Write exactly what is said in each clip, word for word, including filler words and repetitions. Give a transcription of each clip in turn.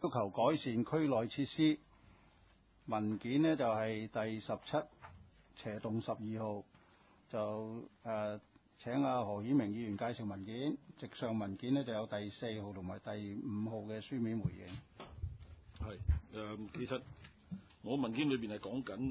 要求改善區內設施。文件呢就係、是、第十七斜棟十二號，就誒、呃、請阿何顯明議員介紹文件。直上文件呢就有第四號同埋第五號嘅書面回應。 係誒、呃，其實我文件裏邊係講緊誒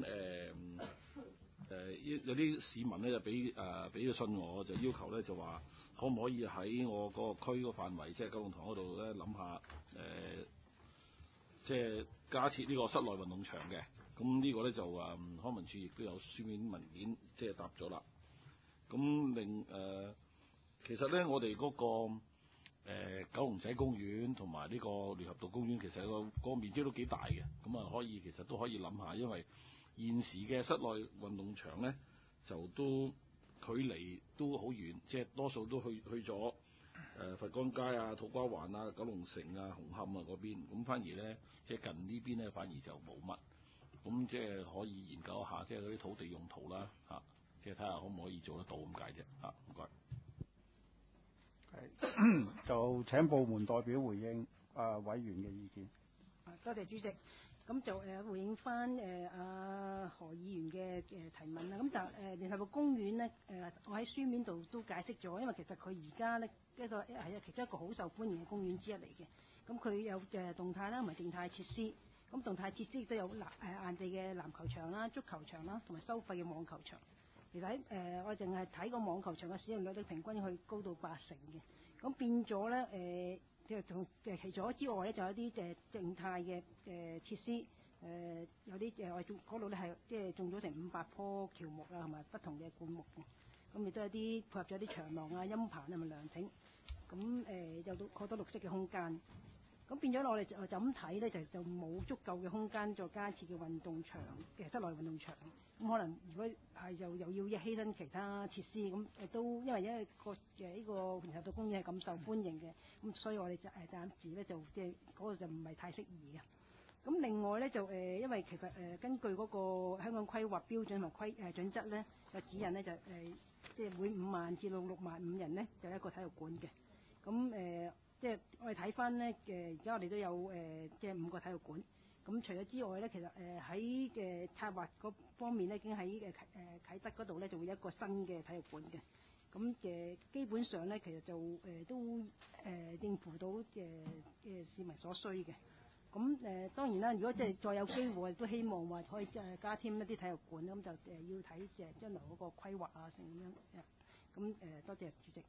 誒有啲市民咧就俾誒俾咗信我，就要求咧就話可唔可以喺我嗰個區個範圍，即係九龍塘嗰度咧諗下誒。呃即係加設呢個室內運動場嘅，咁呢個咧就誒、嗯、康文署亦都有書面文件即係答咗啦。咁另誒其實咧，我哋嗰、那個、呃、九龍仔公園同埋呢個聯合道公園，其實個個面積都幾大嘅，咁啊可以其實都可以諗下，因為現時嘅室內運動場咧就都距離都好遠，即係多數都去去咗。誒、呃、佛光街啊、土瓜灣啊、九龍城啊、紅磡啊嗰邊，咁反而咧，即係近呢邊咧，反而就冇乜，咁即係可以研究一下，即係嗰啲土地用途啦，嚇、啊，即係睇下可唔可以做得到咁解啫，嚇、啊，唔該。 係，就請部門代表回應啊、呃、委員嘅意見。 多謝主席。咁就誒、呃、回應翻誒阿何議員嘅誒、呃、提問啦。咁就誒聯合道公園咧，誒、呃、我喺書面度都解釋咗，因為其實佢而家咧一個係其中一個好受歡迎嘅公園之一嚟嘅。咁佢有誒、呃、動態啦同埋靜態設施。咁動態設施亦都有籃誒硬地嘅籃球場啦、足球場啦，同埋收費嘅網球場。其實喺誒、呃、我淨係睇個網球場嘅使用率咧，平均去高到八成嘅。咁變咗咧誒。呃即係同誒除咗之外咧，就有啲誒靜態嘅誒設施，誒、呃、有啲誒我哋嗰度咧係即係種咗成五百棵喬木啊，同埋不同嘅灌木嘅，咁亦都有啲配合咗啲長廊啊、陰棚啊、同埋涼亭，咁誒有到好多綠色嘅空間。咁變咗我哋就就咁睇咧，就就冇足夠嘅空間再加設嘅運動場嘅室內運動場。咁可能如果係又又要犧牲其他設施，咁誒都因為因為個誒呢個聯合道公園係咁受歡迎嘅，咁所以我哋就誒暫時咧就即係嗰個就唔係太適宜嘅。咁另外咧就誒、呃，因為其實誒、呃、根據嗰個香港規劃標準同規誒準則咧，個指引咧就誒、呃、即係每五萬至到六萬五人咧就一個體育館嘅。咁誒。呃即係我哋睇翻咧，誒而家我哋都有誒、呃，即係五個體育館。咁除咗之外咧，其實誒喺嘅策劃嗰方面咧，已經喺誒誒啟德嗰度咧，就會有一個新嘅體育館嘅。咁嘅、呃、基本上咧，其實就誒、呃、都誒、呃、應付到誒嘅市民所需嘅。咁誒、呃、當然啦，如果即係再有機會，我哋都希望話可以誒加添一啲體育館，咁就誒要睇誒將來嗰個規劃啊，成咁樣。咁誒、呃、多謝主席。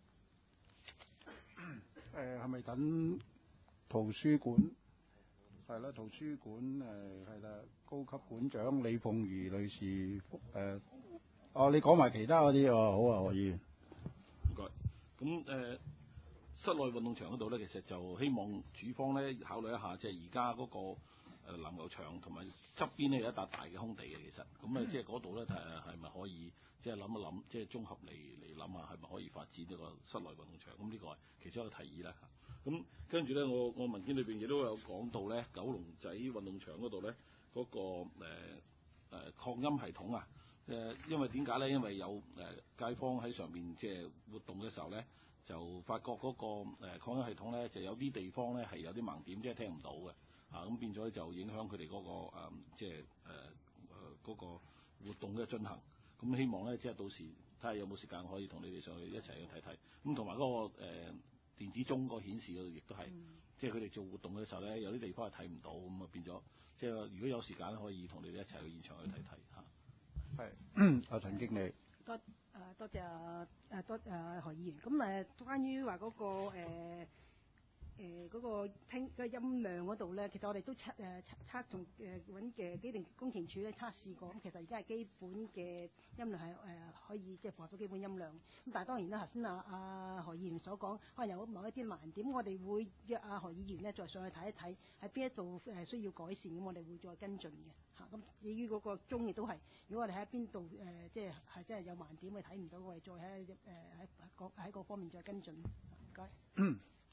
誒係咪等圖書館？係啦，圖書館誒係啦，高級館長李鳳儀女士誒、呃，哦，你講埋其他嗰啲哦，好啊，何議員。 唔該。咁誒、呃，室內運動場嗰度咧，其實就希望主方咧考慮一下，即係而家嗰個。誒籃球場同埋側邊咧有一笪大嘅空地嘅，其實咁咧即係嗰度咧誒係咪可以即係諗一諗，即係綜合嚟嚟諗下係咪可以發展呢個室內運動場？咁呢個係其中一個提議啦。咁跟住咧，我我文件裏邊亦都有講到咧，九龍仔運動場嗰度咧嗰個誒誒、呃、擴音系統啊，誒、呃、因為點解咧？因為有誒、呃、街坊喺上邊即係活動嘅時候咧，就發覺嗰、那個誒、呃、擴音系統咧就有啲地方咧係有啲盲點，即係聽唔到嘅。啊，咁變咗就影響佢哋嗰個、呃、即係誒誒嗰個活動嘅進行。咁希望咧，即係到時睇下有冇時間可以同你哋上去一齊去睇睇。咁同埋嗰個誒、呃、電子鐘個顯示嗰度，亦都係，嗯、即係佢哋做活動嘅時候咧，有啲地方係睇唔到，咁啊變咗，即係如果有時間可以同你哋一齊去現場去睇睇嚇。 係，阿陳經理。 多誒多謝誒誒多誒何議員。咁誒關於話嗰個誒。誒嗰、呃那個聽、那個、音量嗰度咧，其實我哋都測誒測同誒揾嘅機電工程署咧測試過，咁其實而家係基本嘅音量係誒、呃、可以即係符合到基本音量。咁但係當然啦，頭先阿阿何議員所講，可能有某一啲盲點，我哋會約阿、啊、何議員咧再上去睇一睇，喺邊一度誒需要改善，咁我哋會再跟進嘅嚇。咁、啊、至於嗰個鐘亦都係，如果我哋喺邊度誒即係係真係有盲點，我哋睇唔到，我哋再喺誒喺各喺各方面再跟進。唔該。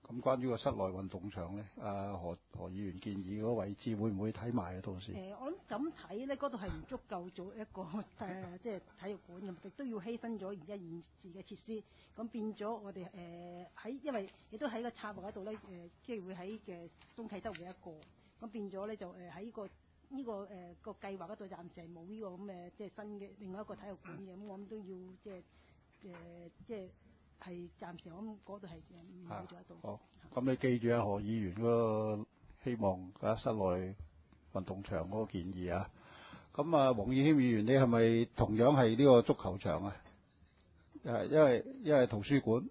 咁關於個室內運動場咧，啊何何議員建議嗰個位置會唔會睇埋啊？到時誒、呃，我諗咁睇咧，嗰度係唔足夠做一個誒、呃，即係體育館咁，亦都要犧牲咗而家現時嘅設施，咁變咗我哋誒喺，因為亦都喺個策劃嗰度咧，誒、呃，即係會喺嘅東啟德會一個，咁變咗咧就誒喺個呢、這個誒、呃、個計劃嗰度暫時係冇呢個咁嘅即係新嘅另外一個體育館嘅，咁我諗都要即係誒、呃、即係。係暫時我諗嗰度係唔會做得到。 好，咁你記住啊，何議員嗰個希望啊室內運動場嗰個建議啊。咁啊，黃義謙議員，你係咪同樣係呢個足球場啊？誒，因為因為圖書館。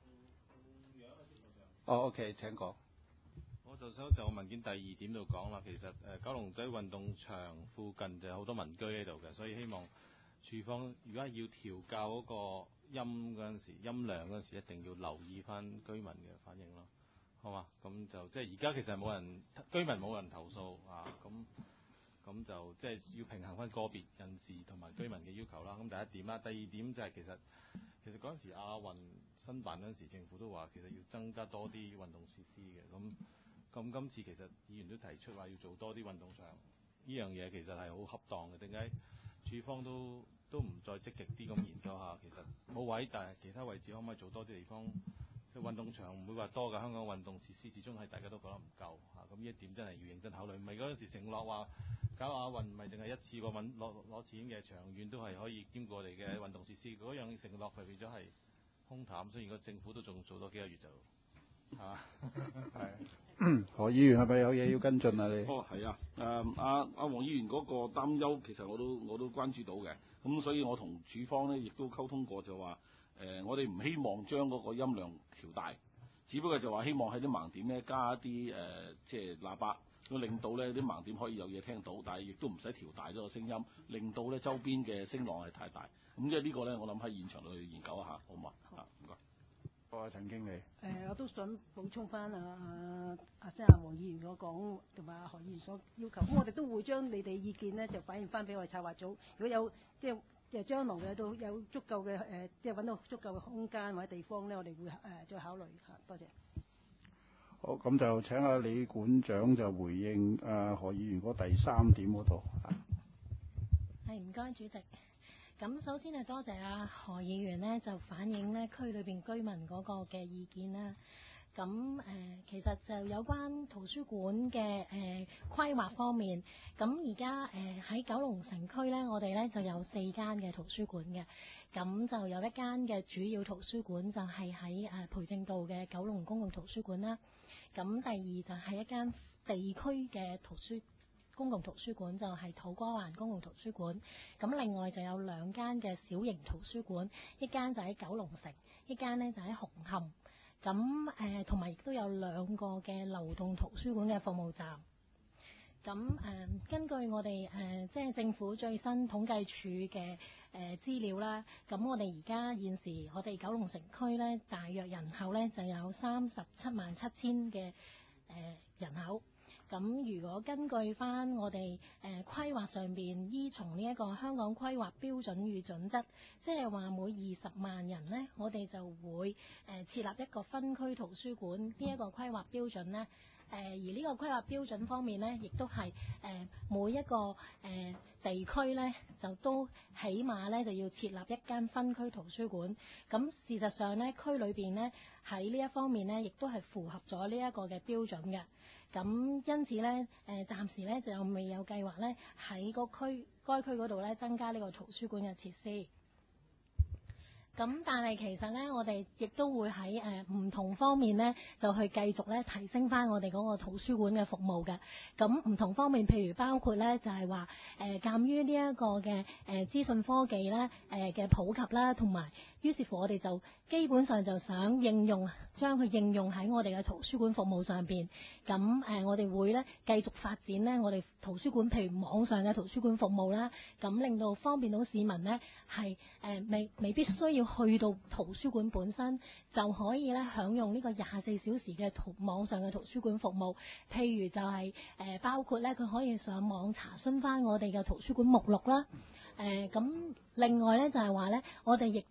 哦 ，OK， 請講。 我就想就文件第二點度講啦。其實誒、呃、九龍仔運動場附近就有好多民居喺度嘅，所以希望處方如果係要調校嗰個音嗰陣時，音量嗰陣時一定要留意翻居民嘅反應咯，好嘛？咁就即係而家其實冇人居民冇人投訴啊，咁咁就即係要平衡翻個別人士同埋居民嘅要求啦。咁第一點啦，第二點就係其實其實嗰陣時亞運申辦嗰陣時，政府都話其實要增加多啲運動設施嘅。咁咁今次其實議員都提出話要做多啲運動場，呢樣嘢其實係好恰當嘅。點解處方都都唔再積極啲咁研究下？其實冇位，但係其他位置可唔可以做多啲地方？即係運動場唔會話多㗎，香港運動設施始終係大家都覺得唔夠嚇。咁呢一點真係要認真考慮。唔係嗰陣時承諾話搞亞運唔係淨係一次過揾攞攞錢嘅，長遠都係可以兼顧我哋嘅運動設施。嗰樣承諾係變咗係空談，所以如果政府都仲做多幾個月就係嘛？ 係。何議員係咪有嘢要跟進啊？你？ 哦，係啊，誒阿阿黃議員嗰個擔憂其實我都我都關注到嘅，咁所以我同處方咧亦都溝通過，就話誒、呃、我哋唔希望將嗰個音量調大，只不過就話希望喺啲盲點咧加一啲誒、呃、即係喇叭，咁令到咧啲盲點可以有嘢聽到，但係亦都唔使調大咗個聲音，令到咧周邊嘅聲浪係太大。咁即係呢個咧，我諗喺現場度去研究一下，好嘛？啊，唔該。 我係陳經理。誒、 呃，我都想補充翻啊啊阿即係阿黃議員所講同埋阿何議員所要求，咁我哋都會將你哋意見咧就反映翻俾我哋策劃組。如果有即係誒將來嘅都有足夠嘅誒、呃，即係揾到足夠嘅空間或者地方咧，我哋會誒、呃、再考慮嚇。多謝。 好，咁就請阿李館長就回應啊何議員嗰第三點嗰度。 係，唔該主席。咁首先係多謝阿何議員呢，就反映呢區裏邊居民嗰個嘅意見啦。咁誒、呃，其實就有關圖書館嘅誒規劃方面，咁而家誒喺九龍城區呢，我哋呢就有四間嘅圖書館嘅。咁就有一間嘅主要圖書館就係喺誒培正道嘅九龍公共圖書館啦。咁第二就係一間地區嘅圖書公共圖書館，就係土瓜灣公共圖書館。咁另外就有兩間嘅小型圖書館，一間就喺九龍城，一間呢就喺紅磡。咁誒同埋亦都有兩個嘅流動圖書館嘅服務站。咁誒、呃、根據我哋誒、呃、即係政府最新統計處嘅誒資料啦，咁我哋而家現時我哋九龍城區咧，大約人口咧就有三十七萬七千嘅誒人口。咁如果根據翻我哋誒、呃、規劃上邊依從呢一個香港規劃標準與準則，即係話每二十萬人呢，我哋就會誒、呃、設立一個分區圖書館呢一個規劃標準呢。誒、呃、而呢個規劃標準方面呢，亦都係誒、呃、每一個誒、呃、地區呢，就都起碼呢就要設立一間分區圖書館。咁事實上呢，區裏邊呢，喺呢一方面呢，亦都係符合咗呢一個嘅標準嘅。咁因此呢，誒、呃、暫時呢就未有計劃呢喺個區該區嗰度呢增加呢個圖書館嘅設施。咁但係其實咧，我哋亦都會喺誒唔同方面咧，就去繼續咧提升翻我哋嗰個圖書館嘅服務嘅。咁唔同方面，譬如包括咧，就係話誒鑑於呢一個嘅誒資訊科技咧誒嘅普及啦，同埋於是乎我哋就基本上就想應用將佢應用喺我哋嘅圖書館服務上邊。咁誒、呃、我哋會咧繼續發展咧我哋圖書館，譬如網上嘅圖書館服務啦，咁令到方便到市民咧係誒未未必需要去到圖書館本身就可以咧享用呢個廿四小時嘅圖網上嘅圖書館服務。譬如就係、是、誒、呃、包括咧佢可以上網查詢翻我哋嘅圖書館目錄啦。誒、呃、咁另外咧就係話咧，我哋亦都咧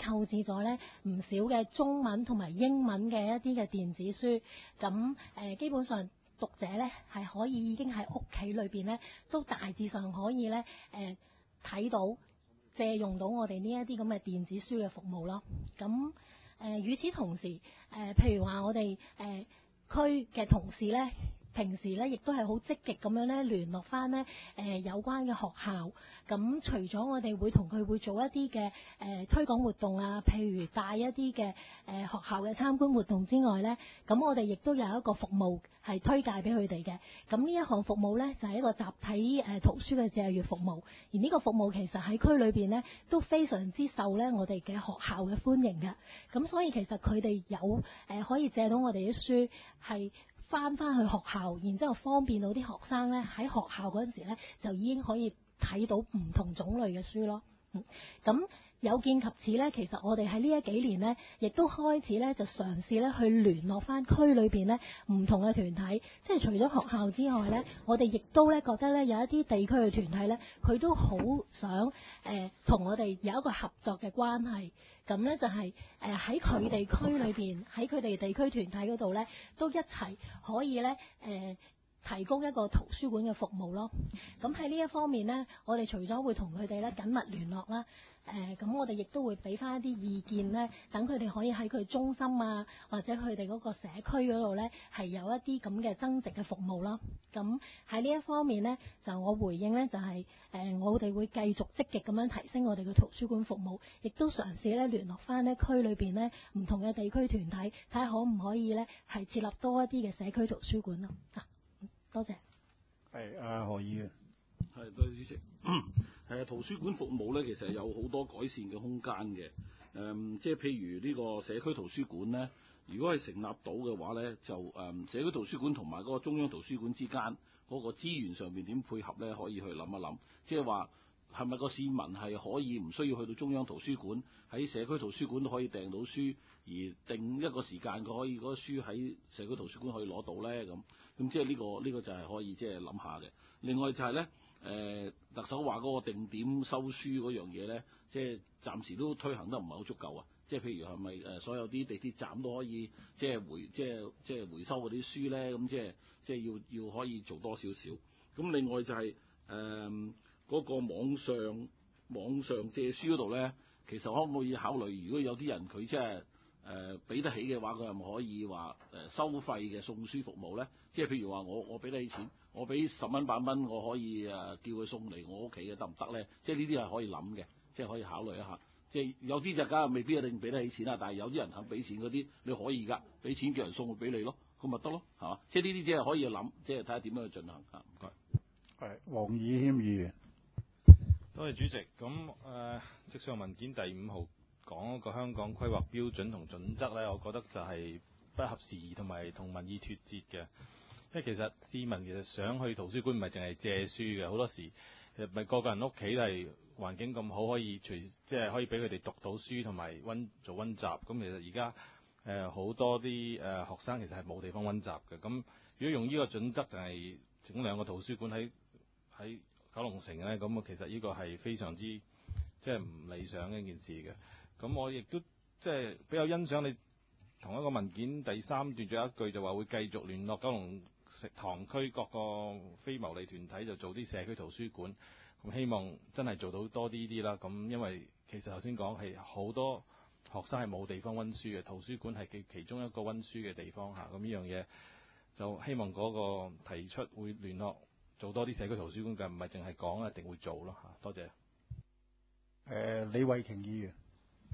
購置咗咧唔少嘅中文同埋英文嘅一啲嘅電子書，咁誒、呃、基本上讀者咧係可以已經喺屋企裏邊咧都大致上可以咧誒睇到借用到我哋呢一啲咁嘅電子書嘅服務咯。咁誒、呃、與此同時誒、呃、譬如話我哋誒區嘅同事咧。平時咧，亦都係好積極咁樣咧聯絡翻咧誒有關嘅學校。咁除咗我哋會同佢會做一啲嘅誒推廣活動啊，譬如帶一啲嘅誒學校嘅參觀活動之外咧，咁我哋亦都有一個服務係推介俾佢哋嘅。咁呢一項服務咧就係一個集體誒圖書嘅借閱服務，而呢個服務其實喺區裏邊咧都非常之受咧我哋嘅學校嘅歡迎嘅。咁所以其實佢哋有誒可以借到我哋啲書係。翻翻去學校，然之後方便到啲學生咧喺學校嗰陣時咧，就已經可以睇到唔同種類嘅書咯。嗯，咁有見及此咧，其實我哋喺呢一幾年咧，亦都開始咧就嘗試咧去聯絡翻區裏邊咧唔同嘅團體，即係除咗學校之外咧，我哋亦都咧覺得咧有一啲地區嘅團體咧，佢都好想誒同、呃、我哋有一個合作嘅關係。咁咧就係誒喺佢哋區裏邊，喺佢哋地區團體嗰度咧，都一齊可以咧誒、呃、提供一個圖書館嘅服務咯。咁喺呢一方面咧，我哋除咗會同佢哋咧緊密聯絡啦，誒咁我哋亦都會俾翻一啲意見咧，等佢哋可以喺佢中心啊，或者佢哋嗰個社區嗰度咧，係有一啲咁嘅增值嘅服務啦。咁喺呢一方面咧，就我回應咧就係、是、誒、呃、我哋會繼續積極咁樣提升我哋嘅圖書館服務，亦都嘗試咧聯絡翻咧區裏邊咧唔同嘅地區團體，睇下可唔可以咧係設立多一啲嘅社區圖書館咯。啊，多謝。 係啊，何議員。 係，多謝主席。係啊，圖書館服務咧，其實有好多改善嘅空間嘅。誒、嗯，即係譬如呢個社區圖書館咧，如果係成立到嘅話咧，就誒、嗯、社區圖書館同埋嗰個中央圖書館之間嗰個資源上面點配合咧，可以去諗一諗。即係話係咪個市民係可以唔需要去到中央圖書館，喺社區圖書館都可以訂到書，而定一個時間佢可以嗰個書喺社區圖書館可以攞到咧？咁咁即係呢個呢、呢個就係可以即係諗下嘅。另外就係咧。誒、呃、特首話嗰個定點收書嗰樣嘢咧，即係暫時都推行得唔係好足夠啊！即係譬如係咪誒所有啲地鐵站都可以即係回即係即係回收嗰啲書咧？咁即係即係要要可以做多少少。咁另外就係誒嗰個網上網上借書嗰度咧，其實可唔可以考慮？如果有啲人佢即係誒俾得起嘅話，佢係咪可以話誒、呃、收費嘅送書服務咧？即係譬如話我我俾得起錢。我俾十蚊八蚊，我可以誒叫佢送嚟我屋企嘅，得唔得咧？即係呢啲係可以諗嘅，即係可以考慮一下。即係有啲就梗係未必一定俾得起錢啦，但係有啲人肯俾錢嗰啲，你可以㗎，俾錢叫人送俾你咯，咁咪得咯，係嘛？即係呢啲即係可以諗，即係睇下點樣去進行嚇。唔該。 係黃以謙議員。 多謝主席。咁誒、呃，即上文件第五號講嗰個香港規劃標準同準則咧，我覺得就係不合時宜同埋同民意脫節嘅。因為其實市民其實想去圖書館唔係淨係借書嘅，好多時其實唔係個個人屋企都係環境咁好，可以隨即係可以俾佢哋讀到書同埋温做温習。咁其實而家誒好多啲誒、呃、學生其實係冇地方温習嘅。咁如果用呢個準則就係整兩個圖書館喺喺九龍城咧，咁啊其實呢個係非常之即係唔理想嘅一件事嘅。咁我亦都即係比較欣賞你同一個文件第三段仲有一句就話會繼續聯絡九龍食堂區各個非牟利團體就做啲社區圖書館，咁希望真係做到多啲啲啦。咁因為其實頭先講係好多學生係冇地方温書嘅，圖書館係其其中一個温書嘅地方嚇。咁呢樣嘢就希望嗰個提出會聯絡做多啲社區圖書館嘅，唔係淨係講，一定會做咯嚇。多謝。誒、 呃，李慧瓊議員。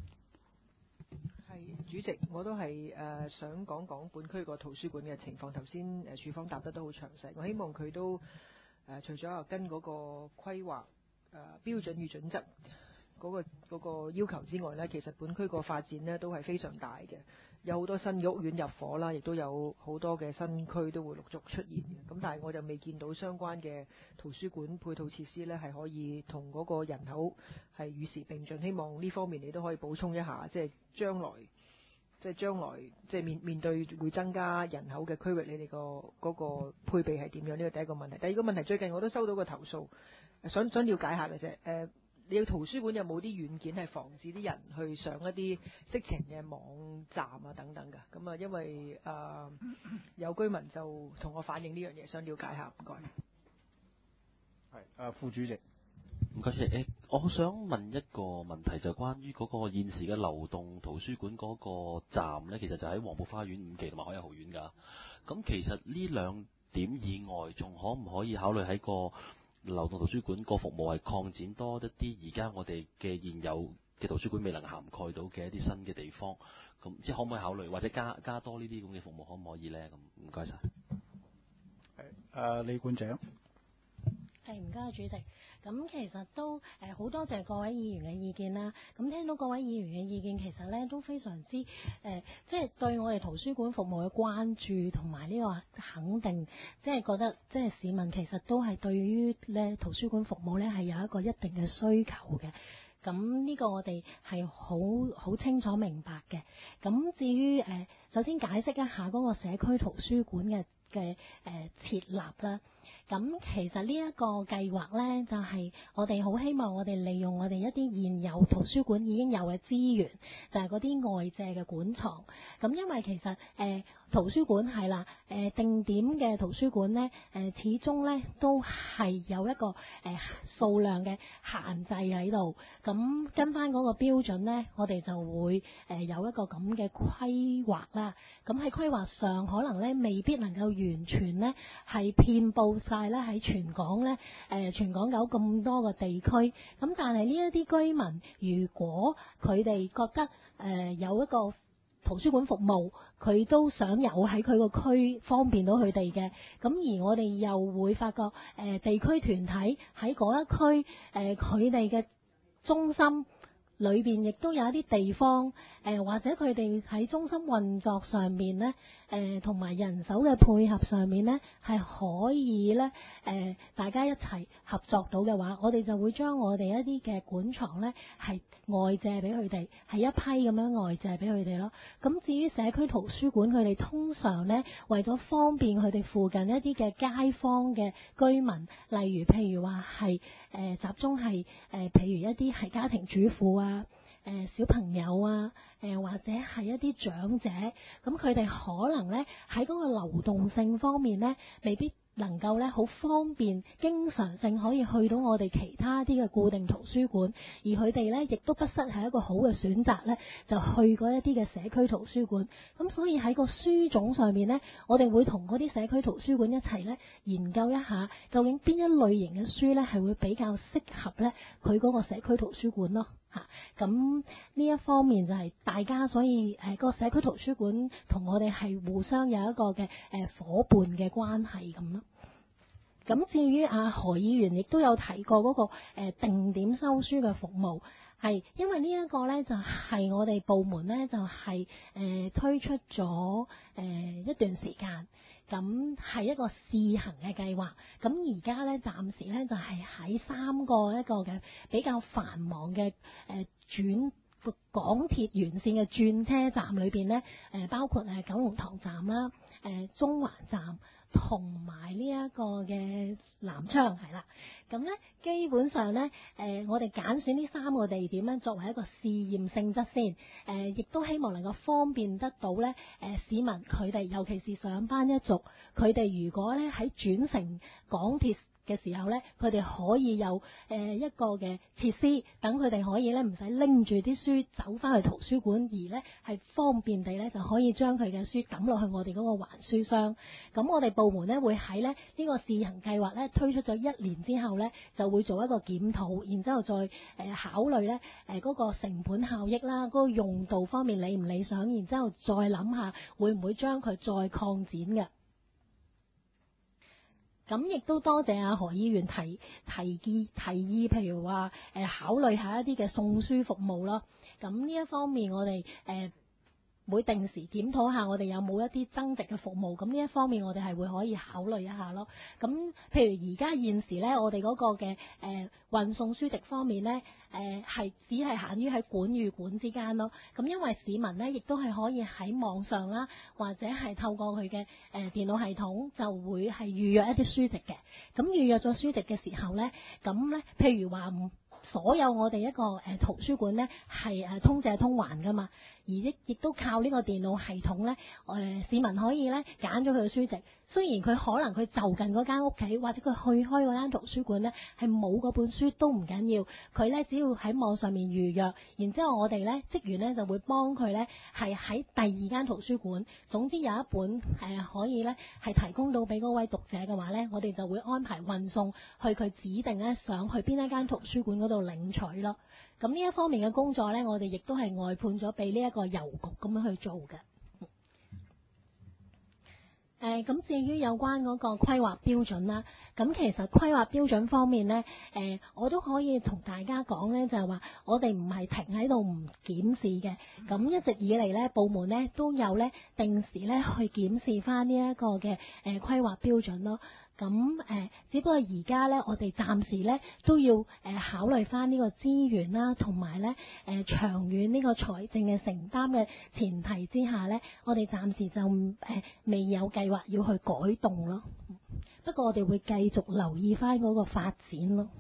係主席，我都係誒、呃、想講講本區個圖書館嘅情況。頭先誒署方答得都好詳細，我希望佢都誒、呃、除咗跟嗰個規劃誒、呃、標準與準則嗰、那個那個要求之外呢，其實本區個發展呢都係非常大嘅，有好多新嘅屋苑入伙啦，亦都有好多嘅新區都會陸續出現嘅。咁但係我就未見到相關嘅圖書館配套設施呢係可以同嗰個人口係與時並進。希望呢方面你都可以補充一下，即係將來即係將來即係面面對會增加人口嘅區域，你哋個嗰個配備係點樣？呢個第一個問題。第二個問題，最近我都收到個投訴，想想了解下嘅啫。誒、呃， 你要圖書館有冇啲軟件係防止啲人去上一啲色情嘅網站啊等等㗎？咁啊，因為誒、呃、有居民就同我反映呢樣嘢，想了解下，唔該。 係，誒副主席。 唔該，誒，我想問一個問題，就關於嗰個現時嘅流動圖書館嗰個站呢，其實就喺黃埔花園五期同埋海逸豪苑㗎。咁其實呢兩點以外，仲可唔可以考慮喺個流動圖書館個服務係擴展多一啲？而家我哋嘅現有嘅圖書館未能涵蓋到嘅一啲新嘅地方，咁即係可唔可以考慮，或者加加多呢啲咁嘅服務，可唔可以呢？咁唔該晒。 係，誒李館長。 係，唔該，主席。咁其實都誒好多謝各位議員嘅意見啦。咁聽到各位議員嘅意見，其實咧都非常之誒，即係對我哋圖書館服務嘅關注同埋呢個肯定，即係覺得即係市民其實都係對於咧圖書館服務咧係有一個一定嘅需求嘅。咁呢個我哋係好好清楚明白嘅。咁至於誒，首先解釋一下嗰個社區圖書館嘅嘅誒設立啦。咁其實呢一個計劃呢，就係我哋好希望我哋利用我哋一啲現有圖書館已經有嘅資源，就係嗰啲外借嘅館藏。咁因為其實誒、呃、圖書館係啦，誒、呃、定點嘅圖書館呢，誒、呃、始終呢都係有一個誒、呃、數量嘅限制喺度。咁跟翻嗰個標準呢，我哋就會誒有一個咁嘅規劃啦。咁喺規劃上，可能呢未必能夠完全呢係遍佈晒咧喺全港咧，誒、呃、全港有咁多個地區，咁但係呢一啲居民，如果佢哋覺得誒、呃、有一個圖書館服務，佢都想有喺佢個區方便到佢哋嘅，咁而我哋又會發覺誒、呃、地區團體喺嗰一區誒佢哋嘅中心裏邊亦都有一啲地方，誒、呃、或者佢哋喺中心運作上面咧，誒同埋人手嘅配合上面咧，係可以咧，誒、呃、大家一齊合作到嘅話，我哋就會將我哋一啲嘅館藏咧係外借俾佢哋，係一批咁樣外借俾佢哋咯。咁至於社區圖書館，佢哋通常咧為咗方便佢哋附近一啲嘅街坊嘅居民，例如譬如話係誒集中係誒、呃、譬如一啲係家庭主婦啊。誒、呃、小朋友啊，誒、呃、或者係一啲長者，咁佢哋可能咧喺嗰個流動性方面咧，未必能夠咧好方便，經常性可以去到我哋其他啲嘅固定圖書館，而佢哋咧亦都不失係一個好嘅選擇咧，就去嗰一啲嘅社區圖書館。咁所以喺個書種上面咧，我哋會同嗰啲社區圖書館一齊咧研究一下，究竟邊一類型嘅書咧係會比較適合咧佢嗰個社區圖書館咯。嚇，咁呢一方面就係大家，所以誒個社區圖書館同我哋係互相有一個嘅誒夥伴嘅關係咁咯。咁至於阿何議員亦都有提過嗰個誒定點收書嘅服務，係因為呢一個咧就係我哋部門咧就係誒推出咗誒一段時間。咁係一個試行嘅計劃，咁而家咧暫時咧就係喺三個一個嘅比較繁忙嘅誒轉港鐵沿線嘅轉車站裏邊咧，誒包括誒九龍塘站啦、誒中環站同埋呢一個嘅南昌係啦。咁咧基本上咧，誒我哋揀選呢三個地點咧作為一個試驗性質先，誒亦都希望能夠方便得到咧誒市民佢哋，尤其是上班一族，佢哋如果咧喺轉乘港鐵嘅時候咧，佢哋可以有誒一個嘅設施，等佢哋可以咧唔使拎住啲書走翻去圖書館，而咧係方便地咧就可以將佢嘅書抌落去我哋嗰個還書箱。咁我哋部門咧會喺咧呢個試行計劃咧推出咗一年之後咧，就會做一個檢討，然之後再誒考慮咧誒嗰個成本效益啦，嗰個用途方面理唔理想，然之後再諗下會唔會將佢再擴展嘅。咁亦都多謝阿何議員提提議提議，譬如話誒考慮下一啲嘅送書服務咯。咁呢一方面我哋誒、呃、會定時檢討下，我哋有冇一啲增值嘅服務。咁呢一方面我哋係會可以考慮一下咯。咁譬如而家現時咧，我哋嗰個嘅誒、呃、運送書籍方面咧，誒、呃、係只係限於喺館與館之間咯。咁因為市民咧亦都係可以喺網上啦，或者係透過佢嘅誒電腦系統就會係預約一啲書籍嘅。咁預約咗書籍嘅時候咧，咁咧譬如話唔所有我哋一個誒圖書館咧係誒通借通還噶嘛，而亦亦都靠呢個電腦系統咧，誒、呃、市民可以咧揀咗佢嘅書籍。雖然佢可能佢就近嗰間屋企，或者佢去開嗰間圖書館咧係冇嗰本書都唔緊要，佢咧只要喺網上面預約，然之後我哋咧職員咧就會幫佢咧係喺第二間圖書館，總之有一本誒、呃、可以咧係提供到俾嗰位讀者嘅話咧，我哋就會安排運送去佢指定咧想去邊一間圖書館嗰度領取咯。咁呢一方面嘅工作咧，我哋亦都係外判咗俾呢一個郵局咁樣去做嘅。誒咁、呃、至於有關嗰個規劃標準啦，咁其實規劃標準方面呢，誒、呃、我都可以同大家講呢，就係話我哋唔係停喺度唔檢視嘅，咁一直以嚟呢，部門呢都有呢定時呢去檢視翻呢一個嘅誒規劃標準咯。咁誒、呃，只不過而家咧，我哋暫時咧都要誒、呃、考慮翻呢個資源啦，同埋咧誒長遠呢個財政嘅承擔嘅前提之下咧，我哋暫時就誒、呃、未有計劃要去改動咯。不過我哋會繼續留意翻嗰個發展咯。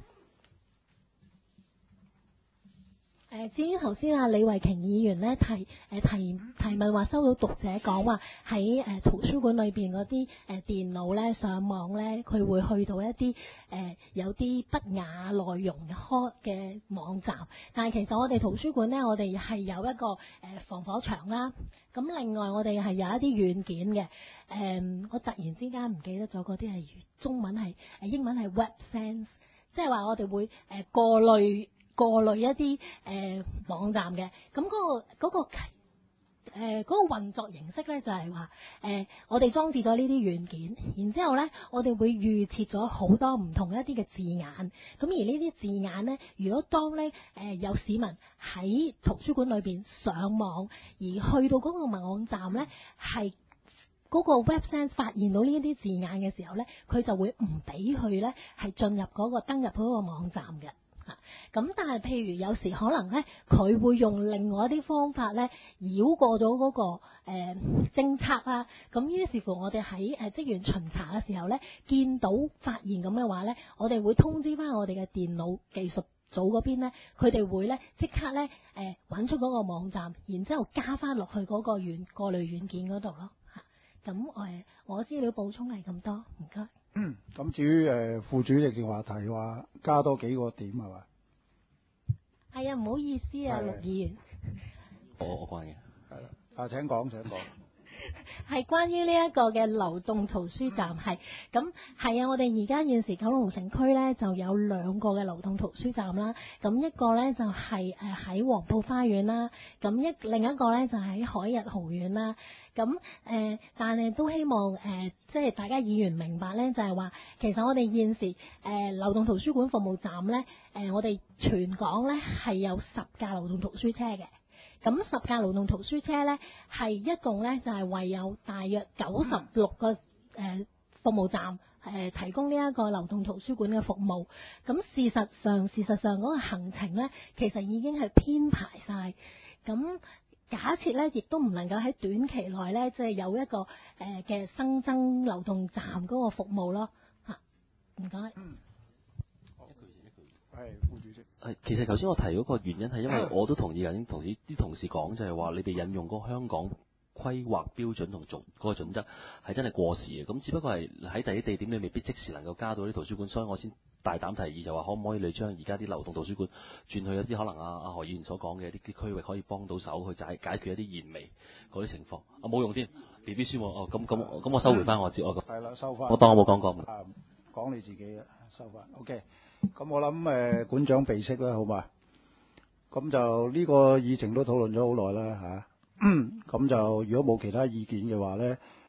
誒，至於頭先啊李慧瓊議員咧提誒提提問話收到讀者講話喺誒圖書館裏邊嗰啲誒電腦咧上網咧，佢會去到一啲誒、呃、有啲不雅內容開嘅網站。但係其實我哋圖書館咧，我哋係有一個誒防火牆啦。咁另外我哋係有一啲軟件嘅。誒、呃，我突然之間唔記得咗嗰啲係中文係誒英文係 WebSense，即係話我哋會誒過濾。過濾一啲誒、呃、網站嘅，咁嗰、嗰個嗰、嗰個誒嗰、呃嗰個運作形式咧就係話誒我哋裝置咗呢啲軟件，然之後咧我哋會預設咗好多唔同一啲嘅字眼，咁而呢啲字眼咧，如果當咧誒、呃、有市民喺圖書館裏邊上網，而去到嗰個網站咧係嗰個 WebSense 發現到呢啲字眼嘅時候咧，佢就會唔俾佢咧係進入嗰、嗰個登入嗰個網站嘅。咁但係譬如有時可能咧，佢會用另外一啲方法咧，繞過咗嗰、嗰個誒、呃、偵測啦。咁於是乎，我哋喺誒職員巡查嘅時候咧，見到發現咁嘅話咧，我哋會通知翻我哋嘅電腦技術組嗰邊咧，佢哋會咧即刻咧誒揾出嗰個網站，然之後加翻落去嗰個軟過濾軟件嗰度咯。嚇，咁誒我資料補充係咁多，唔該。 嗯，咁至於誒副主席嘅話題話加多幾個點係嘛？ 係啊，唔好意思啊，陸議員。 我我關嘅。 係啦，啊請講請講。 係關於呢一個嘅流動圖書站，係咁係啊！我哋而家現時九龍城區咧就有兩個嘅流動圖書站啦。咁一個咧就係誒喺黃埔花園啦，咁一另一個咧就喺海逸豪苑啦。咁誒、呃，但係都希望誒、呃，即係大家議員明白咧，就係、是、話其實我哋現時誒、呃、流動圖書館服務站咧，誒、呃、我哋全港咧係有十架流動圖書車嘅。咁十架流動圖書車咧，係一共咧就係、是、為有大約九十六個誒、呃、服務站誒、呃、提供呢一個流動圖書館嘅服務。咁事實上，事實上嗰個行程咧，其實已經係編排晒。咁假設咧，亦都唔能夠喺短期內咧，即、就、係、是、有一個誒嘅、呃、新增流動站嗰個服務咯。嚇，唔該。嗯。 一句一句。係副主席。 係，其實頭先我提嗰個原因係因為我都同意緊同事啲同事講，就係話你哋引用嗰個香港規劃標準同準嗰個準則係真係過時嘅。咁只不過係喺第啲地點你未必即時能夠加到啲圖書館，所以我先大膽提議就話可唔可以你將而家啲流動圖書館轉去一啲可能阿阿何議員所講嘅一啲啲區域可以幫到手去解解決一啲燃眉嗰啲情況。啊冇用添 B B 書喎，哦咁咁咁我收回翻我知我個。 係啦，收翻。 我當我冇講過。 啊，講你自己嘅收翻。OK。咁我諗誒、呃、館長備悉啦，好嘛？咁就呢個議程都討論咗好耐啦嚇。咁、啊、就如果冇其他意見嘅話咧。